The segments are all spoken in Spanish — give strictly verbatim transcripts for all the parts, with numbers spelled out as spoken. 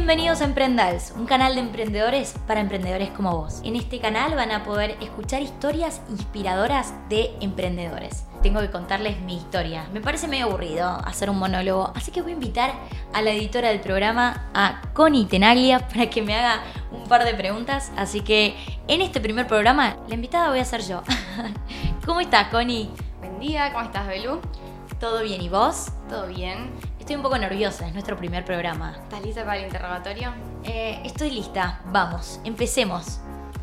Bienvenidos a Emprendals, un canal de emprendedores para emprendedores como vos. En este canal van a poder escuchar historias inspiradoras de emprendedores. Tengo que contarles mi historia. Me parece medio aburrido hacer un monólogo, así que voy a invitar a la editora del programa, a Connie Tenaglia, para que me haga un par de preguntas. Así que en este primer programa, la invitada voy a ser yo. ¿Cómo estás, Connie? Buen día, ¿cómo estás, Belu? ¿Todo bien? ¿Y vos? ¿Todo bien? Estoy un poco nerviosa, es nuestro primer programa. ¿Estás lista para el interrogatorio? Eh, estoy lista, vamos, empecemos.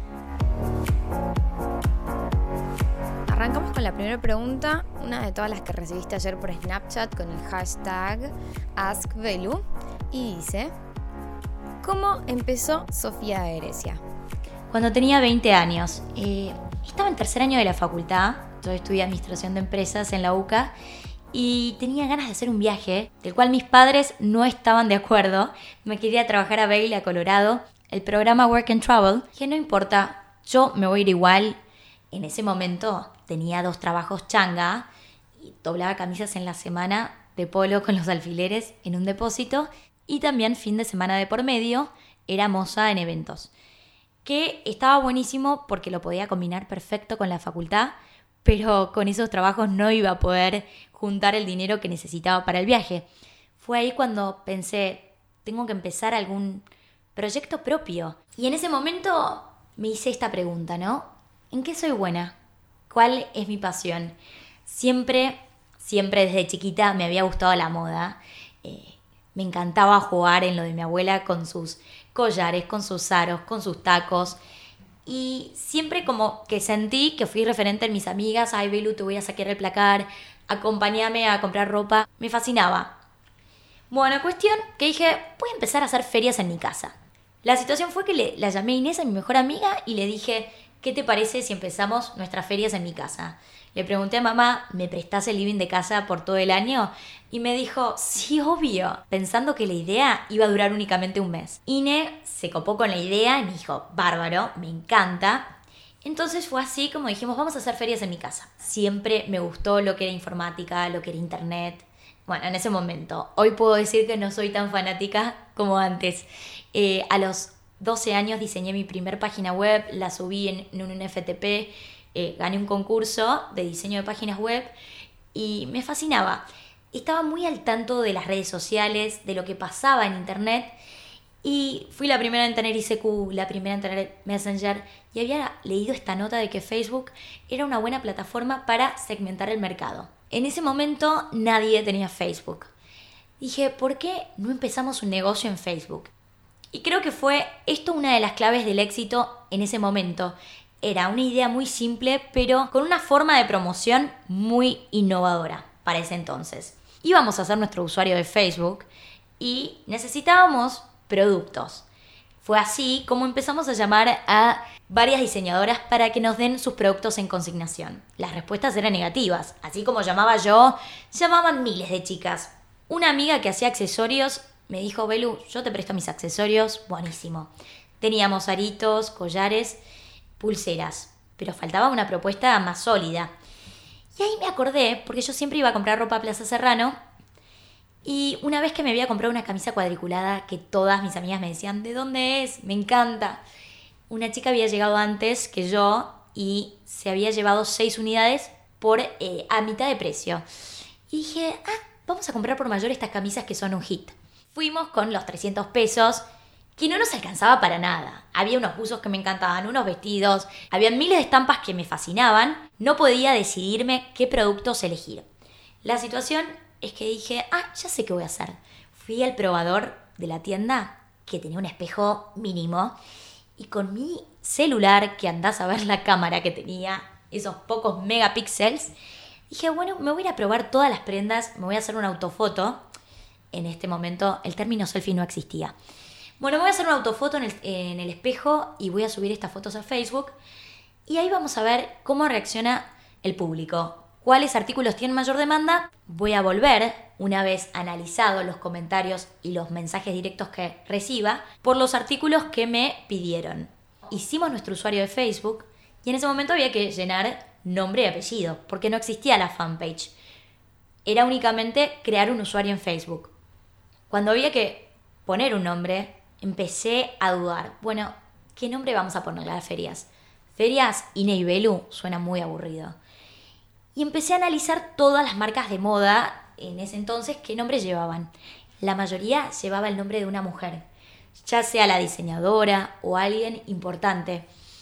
Arrancamos con la primera pregunta, una de todas las que recibiste ayer por Snapchat con el hashtag AskBelu, y dice: ¿cómo empezó Sofía Heresia? Cuando tenía veinte años, eh, estaba en tercer año de la facultad, yo estudié Administración de Empresas en la U C A, y tenía ganas de hacer un viaje, del cual mis padres no estaban de acuerdo. Me quería trabajar a Vail, a Colorado, el programa Work and Travel. Que no importa, yo me voy a ir igual. En ese momento tenía dos trabajos changa y doblaba camisas en la semana de polo con los alfileres en un depósito, y también fin de semana de por medio era moza en eventos. Que estaba buenísimo porque lo podía combinar perfecto con la facultad, pero con esos trabajos no iba a poder juntar el dinero que necesitaba para el viaje. Fue ahí cuando pensé, tengo que empezar algún proyecto propio. Y en ese momento me hice esta pregunta, ¿no? ¿En qué soy buena? ¿Cuál es mi pasión? Siempre, siempre desde chiquita me había gustado la moda. Eh, me encantaba jugar en lo de mi abuela con sus collares, con sus aros, con sus tacos. Y siempre como que sentí que fui referente en mis amigas. Ay, Belu, te voy a sacar el placar, acompáñame a comprar ropa. Me fascinaba. Bueno, cuestión que dije, voy a empezar a hacer ferias en mi casa. La situación fue que le, la llamé a Inés, a mi mejor amiga, y le dije, ¿qué te parece si empezamos nuestras ferias en mi casa? Le pregunté a mamá, ¿me prestás el living de casa por todo el año? Y me dijo, sí, obvio, pensando que la idea iba a durar únicamente un mes. Ine se copó con la idea y me dijo, bárbaro, me encanta. Entonces fue así como dijimos, vamos a hacer ferias en mi casa. Siempre me gustó lo que era informática, lo que era internet. Bueno, en ese momento. Hoy puedo decir que no soy tan fanática como antes. Eh, a los doce años diseñé mi primer página web, la subí en, en un N F T P, eh, gané un concurso de diseño de páginas web y me fascinaba. Estaba muy al tanto de las redes sociales, de lo que pasaba en internet, y fui la primera en tener I C Q, la primera en tener Messenger, y había leído esta nota de que Facebook era una buena plataforma para segmentar el mercado. En ese momento nadie tenía Facebook. Dije, ¿por qué no empezamos un negocio en Facebook? Y creo que fue esto una de las claves del éxito en ese momento. Era una idea muy simple, pero con una forma de promoción muy innovadora para ese entonces. Íbamos a hacer nuestro usuario de Facebook y necesitábamos productos. Fue así como empezamos a llamar a varias diseñadoras para que nos den sus productos en consignación. Las respuestas eran negativas. Así como llamaba yo, llamaban miles de chicas. Una amiga que hacía accesorios me dijo, Belu, yo te presto mis accesorios, buenísimo. Teníamos aritos, collares, pulseras, pero faltaba una propuesta más sólida. Y ahí me acordé, porque yo siempre iba a comprar ropa a Plaza Serrano, y una vez que me había comprado una camisa cuadriculada que todas mis amigas me decían, ¿de dónde es? Me encanta. Una chica había llegado antes que yo y se había llevado seis unidades por eh, a mitad de precio. Y dije, ah, vamos a comprar por mayor estas camisas que son un hit. Fuimos con los trescientos pesos, que no nos alcanzaba para nada. Había unos buzos que me encantaban, unos vestidos, había miles de estampas que me fascinaban. No podía decidirme qué productos elegir. La situación es que dije, ah, ya sé qué voy a hacer. Fui al probador de la tienda, que tenía un espejo mínimo, y con mi celular, que andás a ver la cámara que tenía, esos pocos megapíxeles, dije, bueno, me voy a ir a probar todas las prendas, me voy a hacer una autofoto. En este momento el término selfie no existía. Bueno, me voy a hacer una autofoto en el, en el espejo y voy a subir estas fotos a Facebook. Y ahí vamos a ver cómo reacciona el público. ¿Cuáles artículos tienen mayor demanda? Voy a volver, una vez analizado los comentarios y los mensajes directos que reciba, por los artículos que me pidieron. Hicimos nuestro usuario de Facebook y en ese momento había que llenar nombre y apellido, porque no existía la fanpage. Era únicamente crear un usuario en Facebook. Cuando había que poner un nombre, empecé a dudar. Bueno, ¿qué nombre vamos a ponerle a las ferias? Ferias Ine y Belu suena muy aburrido. Y empecé a analizar todas las marcas de moda en ese entonces, qué nombres llevaban. La mayoría llevaba el nombre de una mujer, ya sea la diseñadora o alguien importante.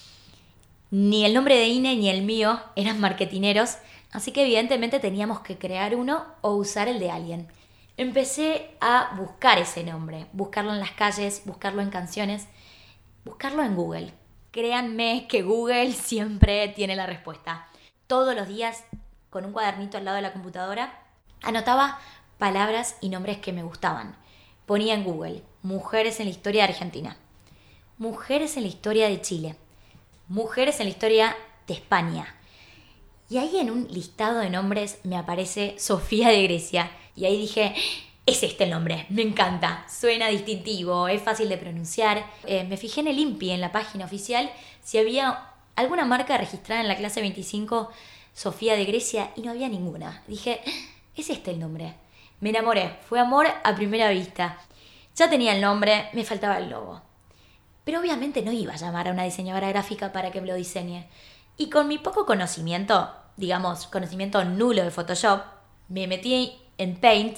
Ni el nombre de Ine ni el mío eran marketineros, así que evidentemente teníamos que crear uno o usar el de alguien. Empecé a buscar ese nombre, buscarlo en las calles, buscarlo en canciones, buscarlo en Google. Créanme que Google siempre tiene la respuesta. Todos los días, con un cuadernito al lado de la computadora, anotaba palabras y nombres que me gustaban. Ponía en Google, mujeres en la historia de Argentina, mujeres en la historia de Chile, mujeres en la historia de España. Y ahí en un listado de nombres me aparece Sofía de Grecia. Y ahí dije, es este el nombre, me encanta, suena distintivo, es fácil de pronunciar. Eh, me fijé en el INPI, en la página oficial, si había alguna marca registrada en la clase veinticinco, Sofía de Grecia, y no había ninguna. Dije, es este el nombre. Me enamoré, fue amor a primera vista. Ya tenía el nombre, me faltaba el logo. Pero obviamente no iba a llamar a una diseñadora gráfica para que me lo diseñe. Y con mi poco conocimiento, digamos, conocimiento nulo de Photoshop, me metí en Paint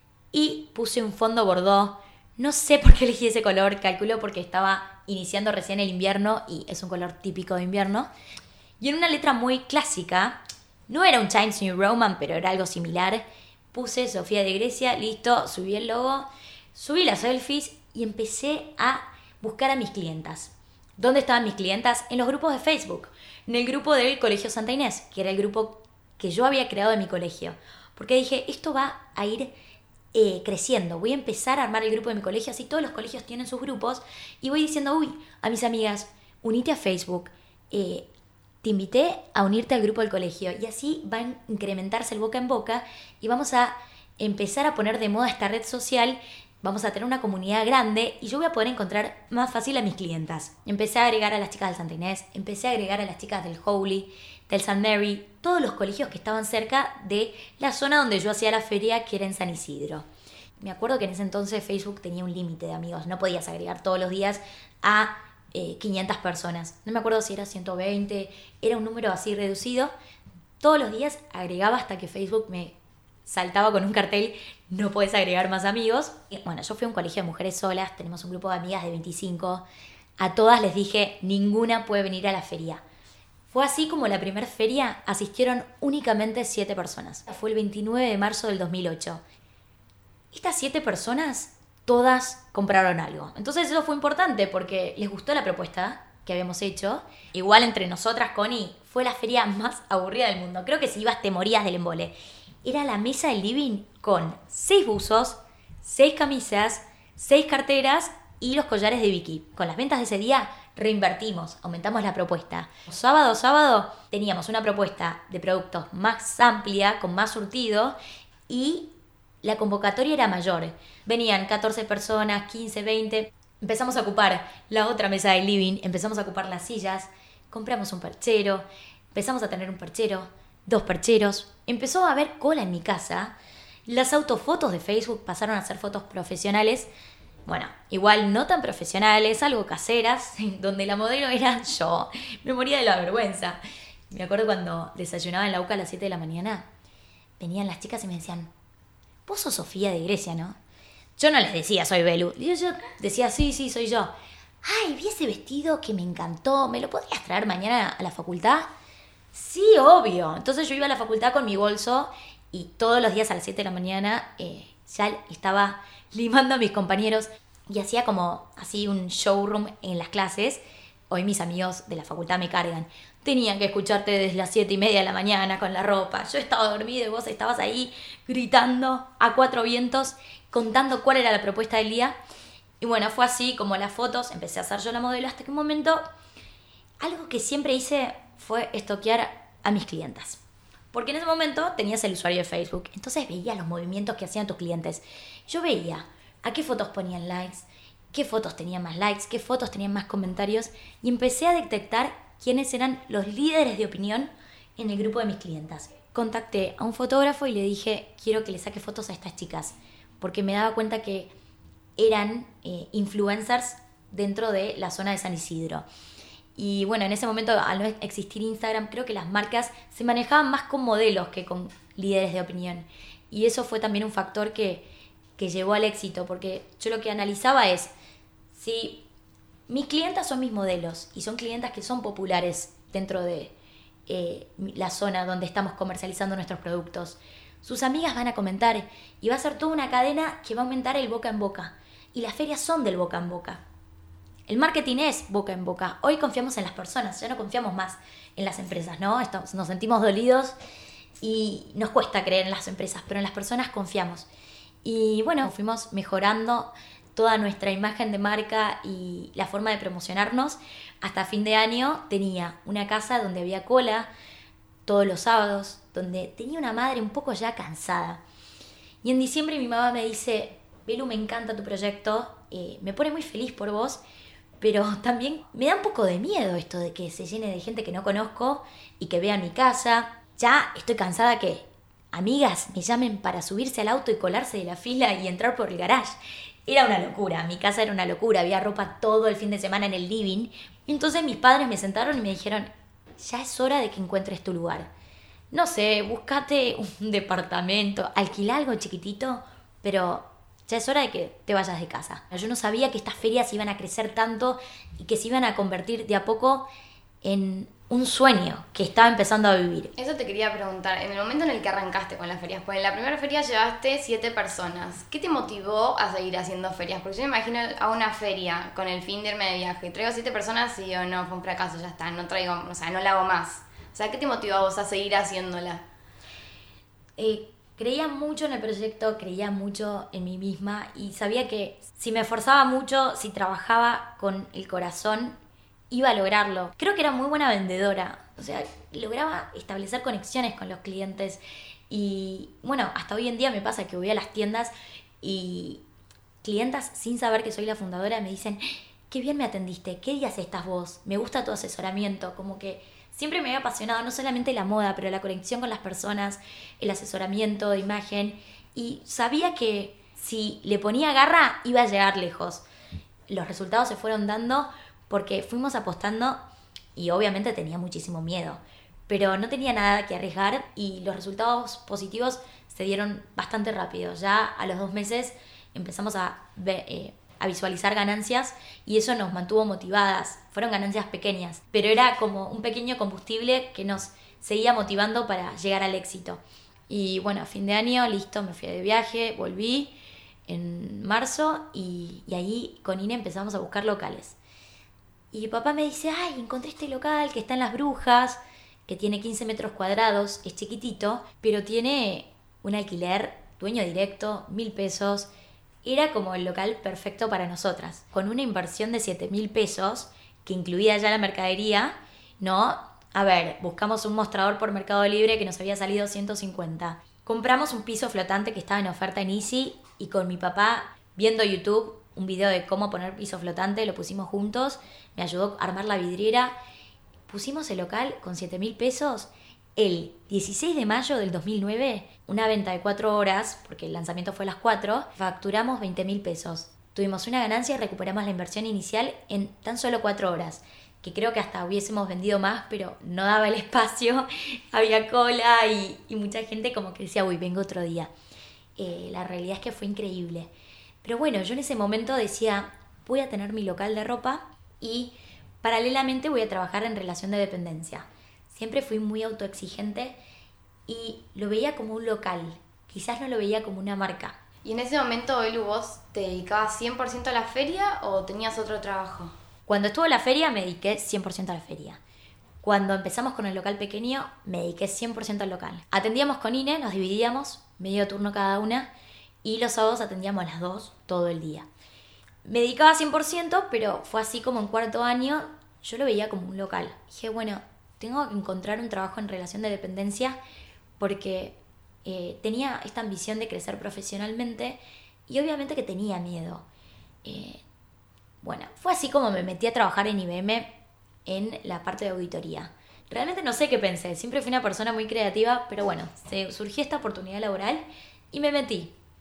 y puse un fondo bordó. No sé por qué elegí ese color, calculo porque estaba iniciando recién el invierno y es un color típico de invierno. Y en una letra muy clásica, no era un Times New Roman, pero era algo similar, puse Sofía de Grecia, listo, subí el logo, subí las selfies y empecé a buscar a mis clientas. ¿Dónde estaban mis clientas? En los grupos de Facebook. En el grupo del Colegio Santa Inés, que era el grupo que yo había creado en mi colegio. Porque dije, esto va a ir eh, creciendo. Voy a empezar a armar el grupo de mi colegio, así todos los colegios tienen sus grupos. Y voy diciendo, uy, a mis amigas, unite a Facebook. Eh, te invité a unirte al grupo del colegio. Y así va a incrementarse el boca en boca. Y vamos a empezar a poner de moda esta red social. Vamos a tener una comunidad grande y yo voy a poder encontrar más fácil a mis clientas. Empecé a agregar a las chicas del Santa Inés, empecé a agregar a las chicas del Holy, del Saint Mary, todos los colegios que estaban cerca de la zona donde yo hacía la feria, que era en San Isidro. Me acuerdo que en ese entonces Facebook tenía un límite de amigos, no podías agregar todos los días a eh, quinientas personas. No me acuerdo si era ciento veinte, era un número así reducido. Todos los días agregaba hasta que Facebook me saltaba con un cartel, no podés agregar más amigos. Y bueno, yo fui a un colegio de mujeres solas, tenemos un grupo de amigas de veinticinco. A todas les dije, ninguna puede venir a la feria. Fue así como la primera feria asistieron únicamente siete personas. Fue el veintinueve de marzo del dos mil ocho. Estas siete personas, todas compraron algo. Entonces eso fue importante porque les gustó la propuesta que habíamos hecho. Igual entre nosotras, Connie, fue la feria más aburrida del mundo. Creo que si ibas te morías del embole. Era la mesa del living con seis buzos, seis camisas, seis carteras y los collares de Vicky. Con las ventas de ese día reinvertimos, aumentamos la propuesta. Sábado, sábado teníamos una propuesta de productos más amplia, con más surtido y la convocatoria era mayor. Venían catorce personas, quince, veinte. Empezamos a ocupar la otra mesa del living, empezamos a ocupar las sillas, compramos un perchero, empezamos a tener un perchero, dos percheros. Empezó a haber cola en mi casa. Las autofotos de Facebook pasaron a ser fotos profesionales. Bueno, igual no tan profesionales, algo caseras, donde la modelo era yo. Me moría de la vergüenza. Me acuerdo cuando desayunaba en la U C A a las siete de la mañana, venían las chicas y me decían, vos sos Sofía de Grecia, ¿no? Yo no les decía, soy Belu. Yo, yo decía, sí, sí, soy yo. Ay, vi ese vestido que me encantó. ¿Me lo podrías traer mañana a la facultad? Sí, obvio. Entonces yo iba a la facultad con mi bolso y todos los días a las siete de la mañana eh, ya estaba limando a mis compañeros y hacía como así un showroom en las clases. Hoy mis amigos de la facultad me cargan. Tenían que escucharte desde las siete y media de la mañana con la ropa. Yo estaba dormida y vos estabas ahí gritando a cuatro vientos, contando cuál era la propuesta del día. Y bueno, fue así como las fotos. Empecé a hacer yo la modelo hasta que un momento, algo que siempre hice fue estoquear a mis clientas. Porque en ese momento tenías el usuario de Facebook. Entonces veía los movimientos que hacían tus clientes. Yo veía a qué fotos ponían likes, qué fotos tenían más likes, qué fotos tenían más comentarios. Y empecé a detectar quiénes eran los líderes de opinión en el grupo de mis clientas. Contacté a un fotógrafo y le dije, quiero que le saque fotos a estas chicas. Porque me daba cuenta que eran eh, influencers dentro de la zona de San Isidro. Y bueno, en ese momento, al no existir Instagram, creo que las marcas se manejaban más con modelos que con líderes de opinión. Y eso fue también un factor que, que llevó al éxito, porque yo lo que analizaba es, si mis clientas son mis modelos y son clientas que son populares dentro de eh, la zona donde estamos comercializando nuestros productos, sus amigas van a comentar y va a ser toda una cadena que va a aumentar el boca en boca. Y las ferias son del boca en boca. El marketing es boca en boca. Hoy confiamos en las personas, ya no confiamos más en las empresas, ¿no? Estamos, nos sentimos dolidos y nos cuesta creer en las empresas, pero en las personas confiamos. Y bueno, fuimos mejorando toda nuestra imagen de marca y la forma de promocionarnos. Hasta fin de año tenía una casa donde había cola todos los sábados, donde tenía una madre un poco ya cansada. Y en diciembre mi mamá me dice, Belu, me encanta tu proyecto, eh, me pone muy feliz por vos, pero también me da un poco de miedo esto de que se llene de gente que no conozco y que vea mi casa. Ya estoy cansada que amigas me llamen para subirse al auto y colarse de la fila y entrar por el garage. Era una locura, mi casa era una locura, había ropa todo el fin de semana en el living. Entonces mis padres me sentaron y me dijeron, ya es hora de que encuentres tu lugar. No sé, búscate un departamento, alquila algo chiquitito, pero ya es hora de que te vayas de casa. Yo no sabía que estas ferias iban a crecer tanto y que se iban a convertir de a poco en un sueño que estaba empezando a vivir. Eso te quería preguntar, en el momento en el que arrancaste con las ferias, pues en la primera feria llevaste siete personas, ¿qué te motivó a seguir haciendo ferias? Porque yo me imagino a una feria con el fin de irme de viaje, traigo siete personas y yo no, fue un fracaso, ya está, no traigo, o sea, no la hago más. O sea, ¿qué te motivó a vos a seguir haciéndola? Eh, creía mucho en el proyecto, creía mucho en mí misma y sabía que si me esforzaba mucho, si trabajaba con el corazón, iba a lograrlo. Creo que era muy buena vendedora, o sea, lograba establecer conexiones con los clientes y bueno, hasta hoy en día me pasa que voy a las tiendas y clientas sin saber que soy la fundadora me dicen, qué bien me atendiste, qué días estás vos, me gusta tu asesoramiento, como que siempre me había apasionado no solamente la moda, pero la conexión con las personas, el asesoramiento de imagen y sabía que si le ponía garra iba a llegar lejos. Los resultados se fueron dando porque fuimos apostando y obviamente tenía muchísimo miedo, pero no tenía nada que arriesgar y los resultados positivos se dieron bastante rápido. Ya a los dos meses empezamos a, ver, eh, a visualizar ganancias y eso nos mantuvo motivadas. Fueron ganancias pequeñas, pero era como un pequeño combustible que nos seguía motivando para llegar al éxito. Y bueno, a fin de año, listo, me fui de viaje, volví en marzo y, y ahí con Ine empezamos a buscar locales. Y papá me dice, ay, encontré este local que está en Las Brujas, que tiene quince metros cuadrados, es chiquitito, pero tiene un alquiler, dueño directo, mil pesos. Era como el local perfecto para nosotras. Con una inversión de siete mil pesos, que incluía ya la mercadería, ¿no? A ver, buscamos un mostrador por Mercado Libre que nos había salido ciento cincuenta. Compramos un piso flotante que estaba en oferta en Easy y con mi papá, viendo YouTube, un video de cómo poner piso flotante, lo pusimos juntos, me ayudó a armar la vidriera. Pusimos el local con siete mil pesos el dieciséis de mayo del dos mil nueve, una venta de cuatro horas, porque el lanzamiento fue a las cuatro, facturamos veinte mil pesos. Tuvimos una ganancia y recuperamos la inversión inicial en tan solo cuatro horas, que creo que hasta hubiésemos vendido más, pero no daba el espacio, había cola y, y mucha gente como que decía, uy, vengo otro día. Eh, la realidad es que fue increíble. Pero bueno, yo en ese momento decía, voy a tener mi local de ropa y paralelamente voy a trabajar en relación de dependencia. Siempre fui muy autoexigente y lo veía como un local, quizás no lo veía como una marca. ¿Y en ese momento, Belu, vos te dedicabas cien por ciento a la feria o tenías otro trabajo? Cuando estuvo la feria me dediqué cien por ciento a la feria. Cuando empezamos con el local pequeño me dediqué cien por ciento al local. Atendíamos con Ine, nos dividíamos, medio turno cada una, y los sábados atendíamos a las dos todo el día. Me dedicaba cien por ciento, pero fue así como en cuarto año, yo lo veía como un local. Dije, bueno, tengo que encontrar un trabajo en relación de dependencia porque eh, tenía esta ambición de crecer profesionalmente y obviamente que tenía miedo. Eh, bueno, fue así como me metí a trabajar en I B M en la parte de auditoría. Realmente no sé qué pensé, siempre fui una persona muy creativa, pero bueno, se surgió esta oportunidad laboral y me metí.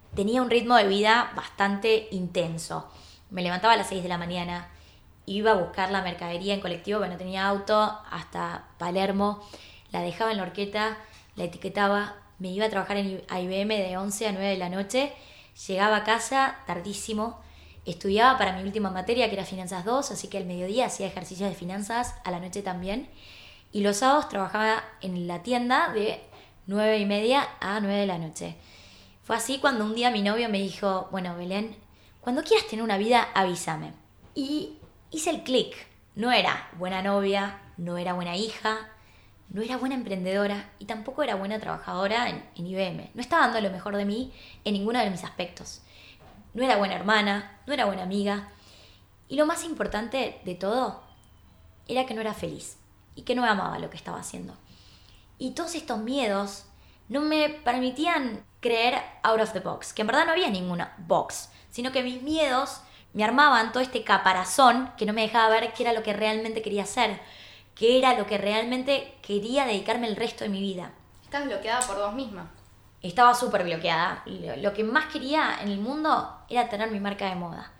tenía un ritmo de vida bastante intenso. Me levantaba a las seis de la mañana, iba a buscar la mercadería en colectivo, porque no tenía auto, hasta Palermo, la dejaba en la horqueta, la etiquetaba, me iba a trabajar en a I B M de once a nueve de la noche, llegaba a casa tardísimo, estudiaba para mi última materia que era Finanzas dos, así que al mediodía hacía ejercicios de finanzas, a la noche también, y los sábados trabajaba en la tienda de nueve y media a nueve de la noche. Fue así cuando un día mi novio me dijo, bueno, Belén, cuando quieras tener una vida, avísame. Y hice el clic. No era buena novia, no era buena hija, no era buena emprendedora y tampoco era buena trabajadora en, en I B M. No estaba dando lo mejor de mí en ninguno de mis aspectos. No era buena hermana, no era buena amiga. Y lo más importante de todo era que no era feliz y que no amaba lo que estaba haciendo. Y todos estos miedos no me permitían creer out of the box, que en verdad no había ninguna box, sino que mis miedos me armaban todo este caparazón que no me dejaba ver qué era lo que realmente quería hacer, qué era lo que realmente quería dedicarme el resto de mi vida. Estás bloqueada por vos misma. Estaba súper bloqueada. Lo que más quería en el mundo era tener mi marca de moda.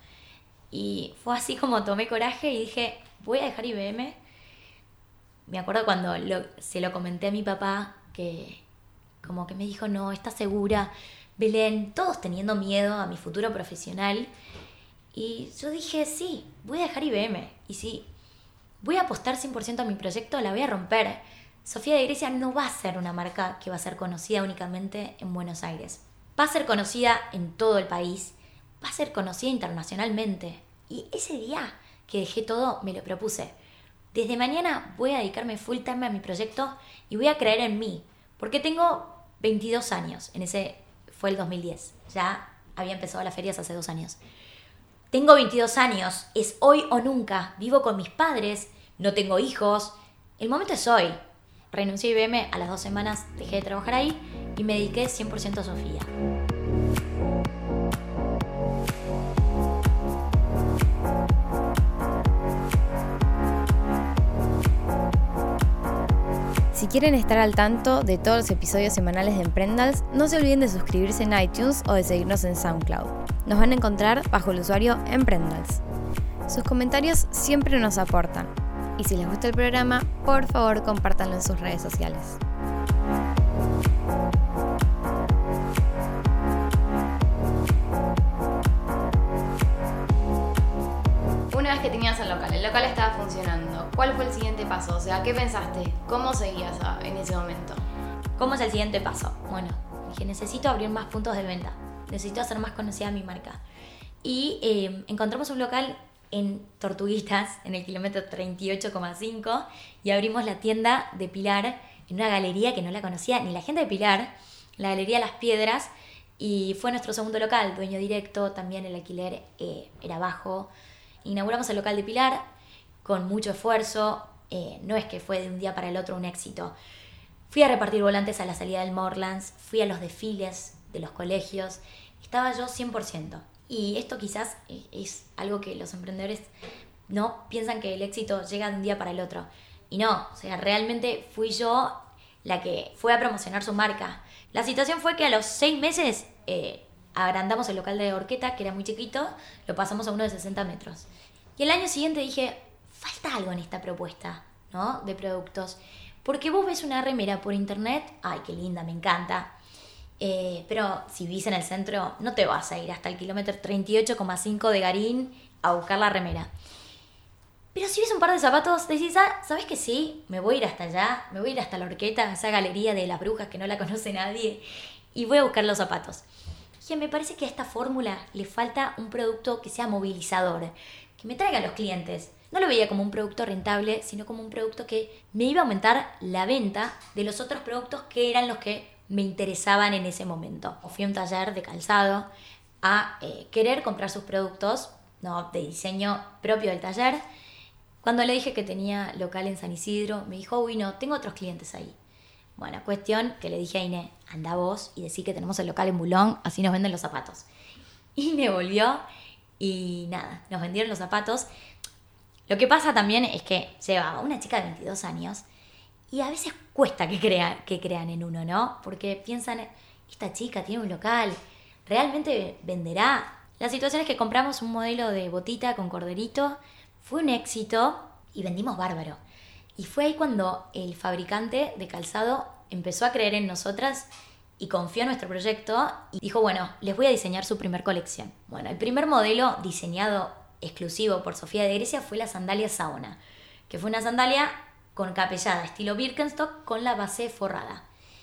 Y fue así como tomé coraje y dije, voy a dejar I B M. Me acuerdo cuando lo, se lo comenté a mi papá, que como que me dijo, no, ¿estás segura? Belén, todos teniendo miedo a mi futuro profesional. Y yo dije, sí, voy a dejar I B M. Y si voy a apostar cien por ciento a mi proyecto, la voy a romper. Sofía de Grecia no va a ser una marca que va a ser conocida únicamente en Buenos Aires. Va a ser conocida en todo el país. Va a ser conocida internacionalmente. Y ese día que dejé todo, me lo propuse. Desde mañana voy a dedicarme full time a mi proyecto y voy a creer en mí. Porque tengo veintidós años. En ese fue el dos mil diez. Ya había empezado las ferias hace dos años. Tengo veintidós años. Es hoy o nunca. Vivo con mis padres. No tengo hijos. El momento es hoy. Renuncié a I B M, a las dos semanas dejé de trabajar ahí y me dediqué cien por ciento a Sofía. Si quieren estar al tanto de todos los episodios semanales de Emprendals, no se olviden de suscribirse en iTunes o de seguirnos en SoundCloud. Nos van a encontrar bajo el usuario Emprendals. Sus comentarios siempre nos aportan. Y si les gusta el programa, por favor compártanlo en sus redes sociales. Una vez que tenías el local, el local estaba funcionando, ¿cuál fue el siguiente paso? O sea, ¿qué pensaste? ¿Cómo seguías en ese momento? ¿Cómo es el siguiente paso? Bueno, dije, necesito abrir más puntos de venta. Necesito hacer más conocida mi marca. Y eh, encontramos un local en Tortuguitas, en el kilómetro treinta y ocho coma cinco, y abrimos la tienda de Pilar en una galería que no la conocía ni la gente de Pilar, la Galería Las Piedras, y fue nuestro segundo local, dueño directo, también el alquiler eh, era bajo. Inauguramos el local de Pilar con mucho esfuerzo, eh, no es que fue de un día para el otro un éxito. Fui a repartir volantes a la salida del Morlands, fui a los desfiles de los colegios, estaba yo cien por ciento. Y esto quizás es algo que los emprendedores no piensan que el éxito llega de un día para el otro. Y no, o sea, realmente fui yo la que fue a promocionar su marca. La situación fue que a los seis meses eh, agrandamos el local de Horqueta, que era muy chiquito, lo pasamos a uno de sesenta metros. Y el año siguiente dije, falta algo en esta propuesta, ¿no? De productos. Porque vos ves una remera por internet, ay, qué linda, me encanta. Eh, pero si vivís en el centro, no te vas a ir hasta el kilómetro treinta y ocho coma cinco de Garín a buscar la remera. Pero si ves un par de zapatos, decís, ah, ¿sabes que sí? Me voy a ir hasta allá, me voy a ir hasta la Horqueta, esa galería de las brujas que no la conoce nadie, y voy a buscar los zapatos. Dije, me parece que a esta fórmula le falta un producto que sea movilizador, que me traiga a los clientes. No lo veía como un producto rentable, sino como un producto que me iba a aumentar la venta de los otros productos que eran los que me interesaban en ese momento. Fui a un taller de calzado a eh, querer comprar sus productos, no, de diseño propio del taller. Cuando le dije que tenía local en San Isidro, me dijo, uy, no, tengo otros clientes ahí. Bueno, cuestión que le dije a Iné, anda vos y decí que tenemos el local en Bulón, así nos venden los zapatos. Y me volvió y nada, nos vendieron los zapatos. Lo que pasa también es que lleva una chica de veintidós años y a veces cuesta que, crea, que crean en uno, ¿no? Porque piensan, esta chica tiene un local, ¿realmente venderá? La situación es que compramos un modelo de botita con corderito, fue un éxito y vendimos bárbaro. Y fue ahí cuando el fabricante de calzado empezó a creer en nosotras y confió en nuestro proyecto y dijo, bueno, les voy a diseñar su primer colección. Bueno, el primer modelo diseñado exclusivo por Sofía de Grecia fue la sandalia Saona, que fue una sandalia con capellada, estilo Birkenstock, con la base forrada.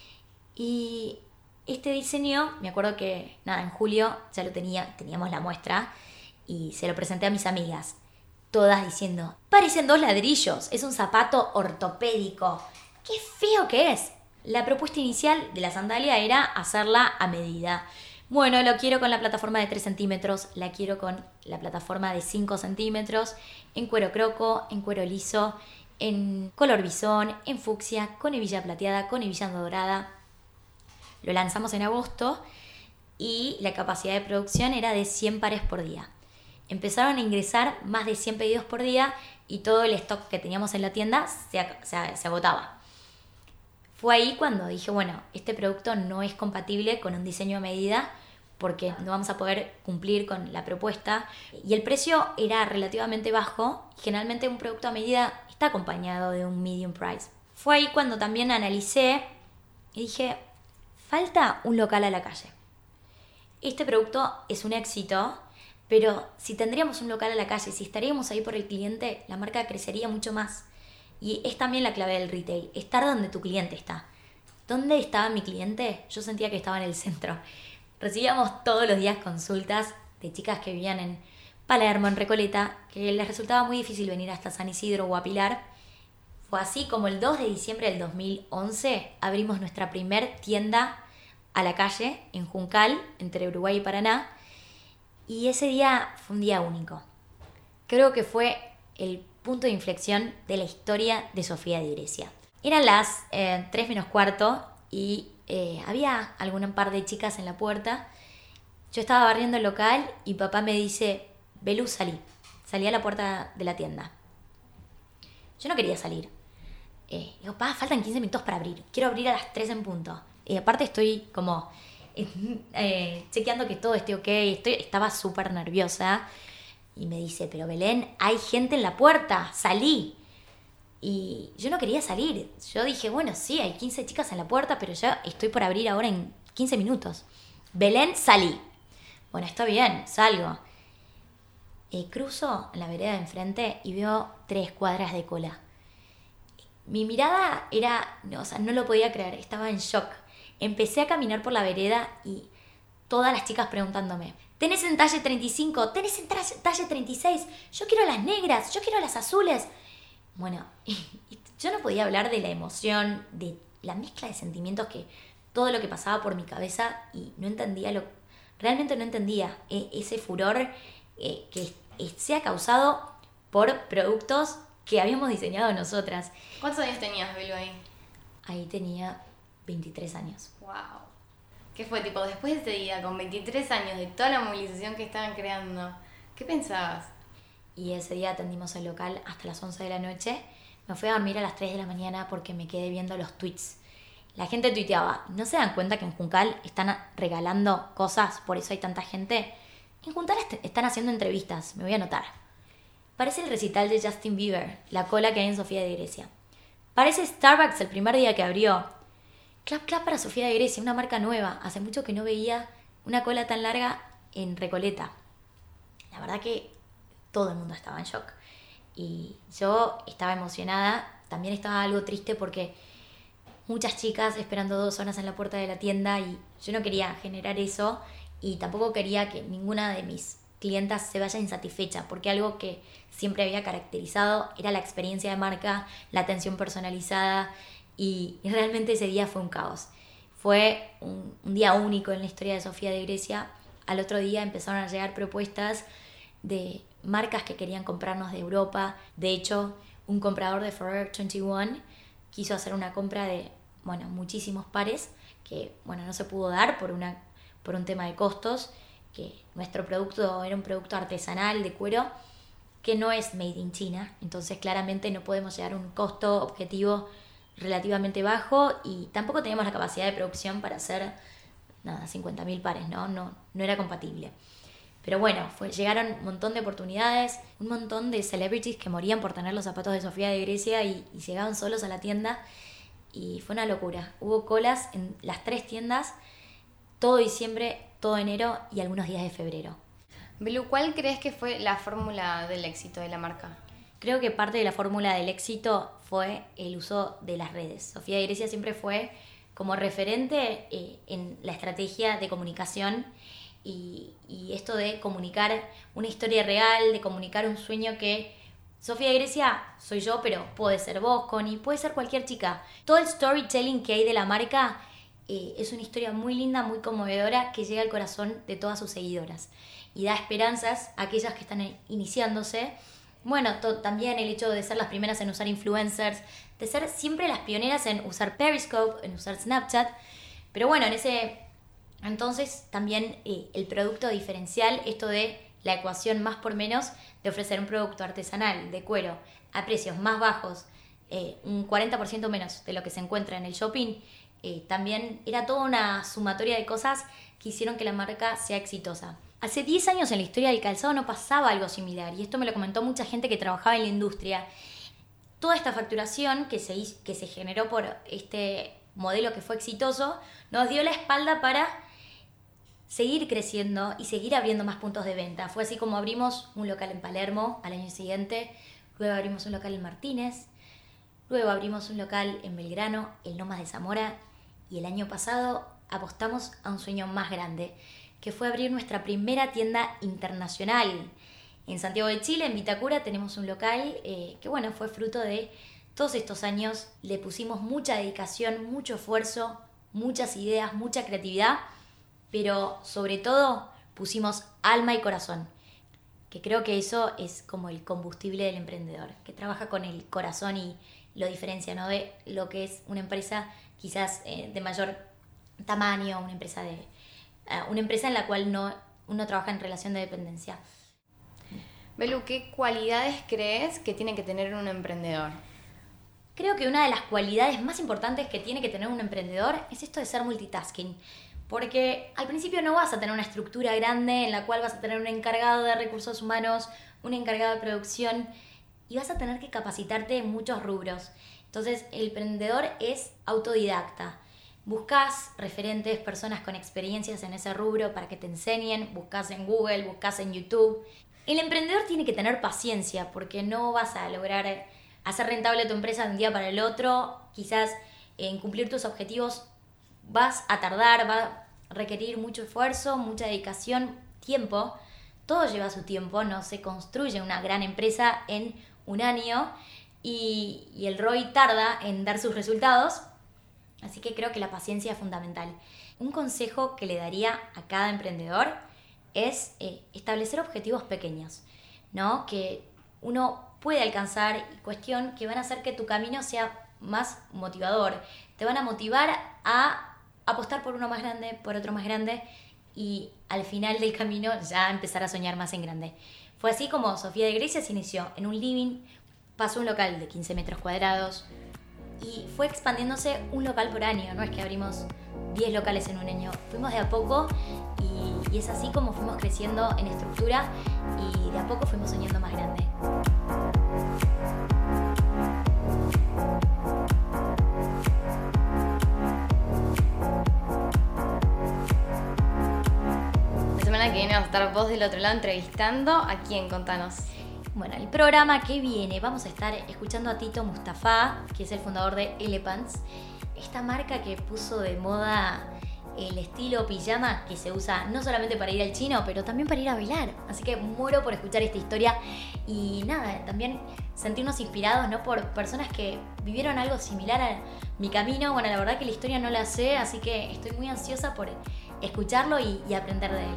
Y este diseño, me acuerdo que, nada, en julio ya lo tenía, teníamos la muestra y se lo presenté a mis amigas, todas diciendo, parecen dos ladrillos, es un zapato ortopédico, qué feo que es. La propuesta inicial de la sandalia era hacerla a medida. Bueno, lo quiero con la plataforma de tres centímetros, la quiero con la plataforma de cinco centímetros, en cuero croco, en cuero liso, en color bisón, en fucsia, con hebilla plateada, con hebilla dorada. Lo lanzamos en agosto y la capacidad de producción era de cien pares por día. Empezaron a ingresar más de cien pedidos por día y todo el stock que teníamos en la tienda se, se, se agotaba. Fue ahí cuando dije, bueno, este producto no es compatible con un diseño a medida porque no vamos a poder cumplir con la propuesta. Y el precio era relativamente bajo. Generalmente un producto a medida está acompañado de un medium price. Fue ahí cuando también analicé y dije, falta un local a la calle. Este producto es un éxito, pero si tendríamos un local a la calle, si estaríamos ahí por el cliente, la marca crecería mucho más. Y es también la clave del retail, estar donde tu cliente está. ¿Dónde estaba mi cliente? Yo sentía que estaba en el centro. Recibíamos todos los días consultas de chicas que vivían en Palermo, en Recoleta, que les resultaba muy difícil venir hasta San Isidro o a Pilar. Fue así como el dos de diciembre del dos mil once abrimos nuestra primer tienda a la calle en Juncal, entre Uruguay y Paraná. Y ese día fue un día único. Creo que fue el punto de inflexión de la historia de Sofía de Grecia. Eran las eh, tres menos cuarto y eh, había algún par de chicas en la puerta. Yo estaba barriendo el local y papá me dice, Belú, salí. Salí a la puerta de la tienda. Yo no quería salir. Eh, digo, papá, faltan quince minutos para abrir. Quiero abrir a las tres en punto. Y aparte estoy como eh, chequeando que todo esté ok. Estoy, estaba súper nerviosa. Y me dice, pero Belén, hay gente en la puerta, salí. Y yo no quería salir. Yo dije, bueno, sí, hay quince chicas en la puerta, pero yo estoy por abrir ahora en quince minutos. Belén, salí. Bueno, está bien, salgo. Eh, cruzo en la vereda de enfrente y veo tres cuadras de cola. Mi mirada era, no, o sea, no lo podía creer, estaba en shock. Empecé a caminar por la vereda y todas las chicas preguntándome, ¿tenés en talle treinta y cinco? ¿Tenés en talle treinta y seis? Yo quiero las negras, yo quiero las azules. Bueno, y, y yo no podía hablar de la emoción, de la mezcla de sentimientos, que todo lo que pasaba por mi cabeza y no entendía, lo realmente no entendía eh, ese furor eh, que eh, se ha causado por productos que habíamos diseñado nosotras. ¿Cuántos años tenías, Belu, ahí? Ahí tenía veintitrés años. Wow. ¿Qué fue, tipo, después de ese día, con veintitrés años, de toda la movilización que estaban creando, qué pensabas? Y ese día atendimos el local hasta las once de la noche. Me fui a dormir a las tres de la mañana porque me quedé viendo los tweets. La gente tuiteaba, ¿no se dan cuenta que en Juncal están regalando cosas, por eso hay tanta gente? En Juncal est- están haciendo entrevistas, me voy a anotar. Parece el recital de Justin Bieber, la cola que hay en Sofía de Grecia. Parece Starbucks el primer día que abrió. Clap, clap para Sofía de Grecia, una marca nueva. Hace mucho que no veía una cola tan larga en Recoleta. La verdad que todo el mundo estaba en shock. Y yo estaba emocionada, también estaba algo triste porque muchas chicas esperando dos horas en la puerta de la tienda y yo no quería generar eso y tampoco quería que ninguna de mis clientas se vaya insatisfecha, porque algo que siempre había caracterizado era la experiencia de marca, la atención personalizada, y realmente ese día fue un caos. Fue un, un día único en la historia de Sofía de Grecia. Al otro día empezaron a llegar propuestas de marcas que querían comprarnos de Europa. De hecho, un comprador de Forever veintiuno quiso hacer una compra de, bueno, muchísimos pares que, bueno, no se pudo dar por, una, por un tema de costos, que nuestro producto era un producto artesanal de cuero que no es made in China, entonces claramente no podemos llegar a un costo objetivo relativamente bajo y tampoco teníamos la capacidad de producción para hacer nada, cincuenta mil pares, ¿no? No, no era compatible. Pero bueno, fue, llegaron un montón de oportunidades, un montón de celebrities que morían por tener los zapatos de Sofía de Grecia y, y llegaban solos a la tienda. Y fue una locura. Hubo colas en las tres tiendas, todo diciembre, todo enero y algunos días de febrero. Belu, ¿cuál crees que fue la fórmula del éxito de la marca? Creo que parte de la fórmula del éxito fue el uso de las redes. Sofía de Grecia siempre fue como referente eh, en la estrategia de comunicación y, y esto de comunicar una historia real, de comunicar un sueño que Sofía de Grecia soy yo, pero puede ser vos, Connie, puede ser cualquier chica. Todo el storytelling que hay de la marca eh, es una historia muy linda, muy conmovedora que llega al corazón de todas sus seguidoras y da esperanzas a aquellas que están iniciándose. Bueno, to- también el hecho de ser las primeras en usar influencers, de ser siempre las pioneras en usar Periscope, en usar Snapchat. Pero bueno, en ese entonces también eh, el producto diferencial, esto de la ecuación más por menos, de ofrecer un producto artesanal de cuero a precios más bajos, eh, un cuarenta por ciento menos de lo que se encuentra en el shopping, eh, también era toda una sumatoria de cosas que hicieron que la marca sea exitosa. Hace diez años en la historia del calzado no pasaba algo similar, y esto me lo comentó mucha gente que trabajaba en la industria. Toda esta facturación que se, hizo, que se generó por este modelo que fue exitoso nos dio la espalda para seguir creciendo y seguir abriendo más puntos de venta. Fue así como abrimos un local en Palermo al año siguiente, luego abrimos un local en Martínez, luego abrimos un local en Belgrano, el Lomas de Zamora, y el año pasado apostamos a un sueño más grande, que fue abrir nuestra primera tienda internacional. En Santiago de Chile, en Vitacura, tenemos un local eh, que bueno, fue fruto de todos estos años. Le pusimos mucha dedicación, mucho esfuerzo, muchas ideas, mucha creatividad, pero sobre todo pusimos alma y corazón, que creo que eso es como el combustible del emprendedor, que trabaja con el corazón y lo diferencia, ¿no?, de lo que es una empresa quizás eh, de mayor tamaño, una empresa, de, uh, una empresa en la cual no, uno trabaja en relación de dependencia. Belu, ¿qué cualidades crees que tiene que tener un emprendedor? Creo que una de las cualidades más importantes que tiene que tener un emprendedor es esto de ser multitasking. Porque al principio no vas a tener una estructura grande en la cual vas a tener un encargado de recursos humanos, un encargado de producción, y vas a tener que capacitarte en muchos rubros. Entonces el emprendedor es autodidacta. Buscas referentes, personas con experiencias en ese rubro para que te enseñen, buscas en Google, buscas en YouTube. El emprendedor tiene que tener paciencia porque no vas a lograr hacer rentable tu empresa de un día para el otro. Quizás en cumplir tus objetivos vas a tardar, va a requerir mucho esfuerzo, mucha dedicación, tiempo. Todo lleva su tiempo, no se construye una gran empresa en un año y, y el R O I tarda en dar sus resultados. Así que creo que la paciencia es fundamental. Un consejo que le daría a cada emprendedor es eh, establecer objetivos pequeños, ¿no?, que uno puede alcanzar, y cuestión que van a hacer que tu camino sea más motivador. Te van a motivar a apostar por uno más grande, por otro más grande, y al final del camino ya empezar a soñar más en grande. Fue así como Sofía de Grecia se inició en un living, pasó a un local de quince metros cuadrados y fue expandiéndose un local por año. No es que abrimos diez locales en un año, fuimos de a poco y, y es así como fuimos creciendo en estructura y de a poco fuimos soñando más grande. La semana que viene vas a estar vos del otro lado entrevistando. ¿A quién? Contanos. Bueno, el programa que viene vamos a estar escuchando a Tito Mustafa, que es el fundador de Elepants, esta marca que puso de moda el estilo pijama que se usa no solamente para ir al chino, pero también para ir a bailar. Así que muero por escuchar esta historia y nada, también sentirnos inspirados, ¿no?, por personas que vivieron algo similar a mi camino. Bueno, la verdad que la historia no la sé, así que estoy muy ansiosa por escucharlo y, y aprender de él.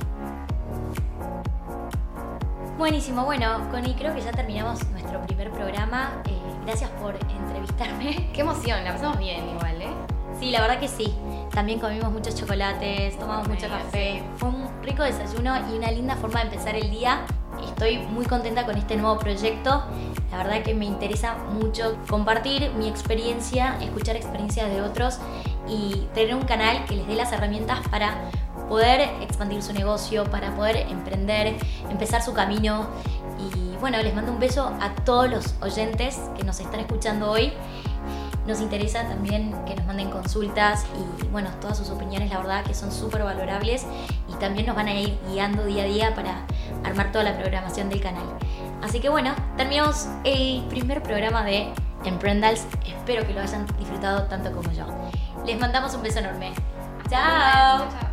Buenísimo, bueno, Connie, creo que ya terminamos nuestro primer programa. Eh, gracias por entrevistarme. Qué emoción, la pasamos bien igual, ¿eh? Sí, la verdad que sí. También comimos muchos chocolates, tomamos mucho café. Fue un rico desayuno y una linda forma de empezar el día. Estoy muy contenta con este nuevo proyecto. La verdad que me interesa mucho compartir mi experiencia, escuchar experiencias de otros y tener un canal que les dé las herramientas para poder expandir su negocio, para poder emprender, empezar su camino. Y bueno, les mando un beso a todos los oyentes que nos están escuchando hoy. Nos interesa también que nos manden consultas y bueno, todas sus opiniones, la verdad que son súper valorables y también nos van a ir guiando día a día para armar toda la programación del canal. Así que bueno, terminamos el primer programa de Emprendals. Espero que lo hayan disfrutado tanto como yo. Les mandamos un beso enorme. ¡Chao! Chao.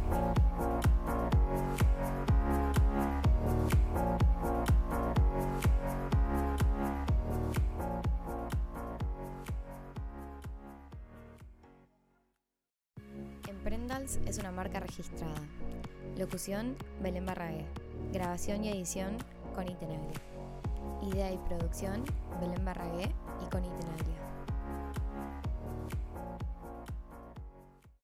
Emprendals es una marca registrada. Locución, Belén Barragué. Grabación y edición, Connie Tenaglia. Idea y producción, Belén Barragué y Connie Tenaglia.